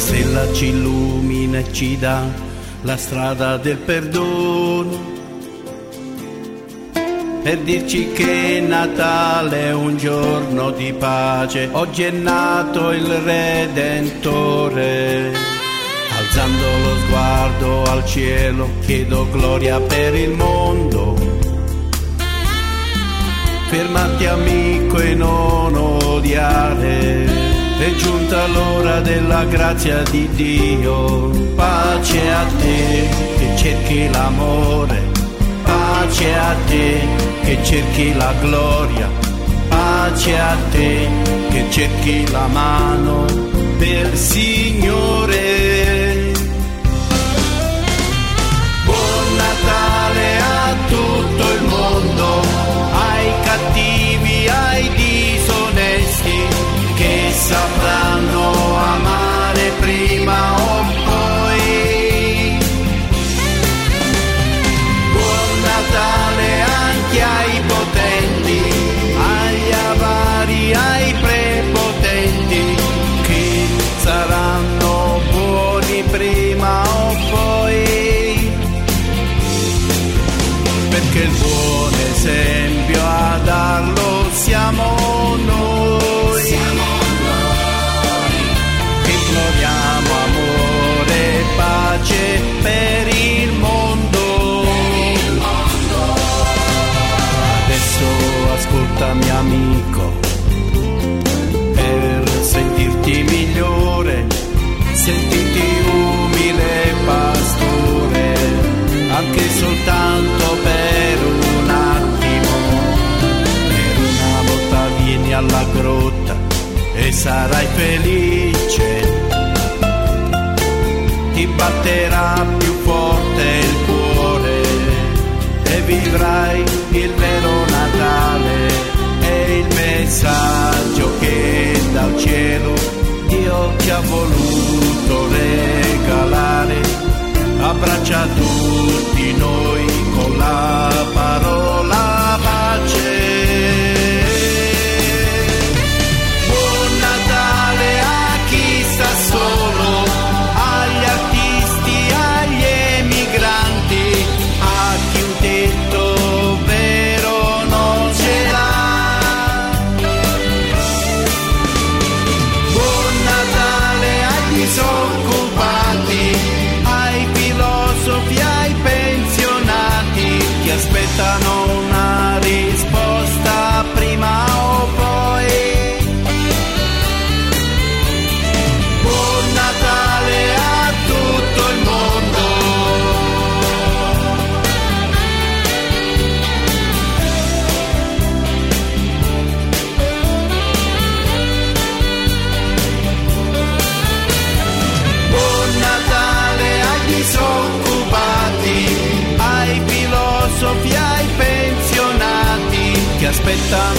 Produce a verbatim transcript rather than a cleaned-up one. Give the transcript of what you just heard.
stella ci illumina e ci dà la strada del perdono, per dirci che Natale è un giorno di pace. Oggi è nato il Redentore. Alzando lo sguardo al cielo chiedo gloria per il mondo. Fermati amico e non odiare, è giunta l'ora della grazia di Dio. Pace a te che cerchi l'amore, pace a te che cerchi la gloria, pace a te che cerchi la mano del Signore. Buon Natale a tutto il mondo, ai cattivi, ai disonesti, che sapranno amare prima o poi. Buon Natale anche ai potenti, agli avari, ai prepotenti, che saranno buoni prima o poi. Perché il buon esempio a darlo siamo noi, siamo noi, che imploriamo amore e pace per il mondo. Adesso ascoltami amico, per sentirti migliore, sentiti umile pastore, anche soltanto per un attimo. Per una volta vieni alla grotta e sarai felice, ti batterà più forte il cuore e vivrai il vero Natale. È il messaggio che dal cielo Dio ti ha voluto regalare. Abbraccia tutti noi con la parola pace. Buon Natale a chi sta solo, agli artisti, agli emigranti, a chi un tetto vero non ce l'ha. Buon Natale agli disoccupati, ai filosofi, ai pensionati, che aspettano una risposta prima o poi. Buon Natale a tutto il mondo. Buon Natale agli disoccupati, ai filosofi, ai pensionati, che aspettano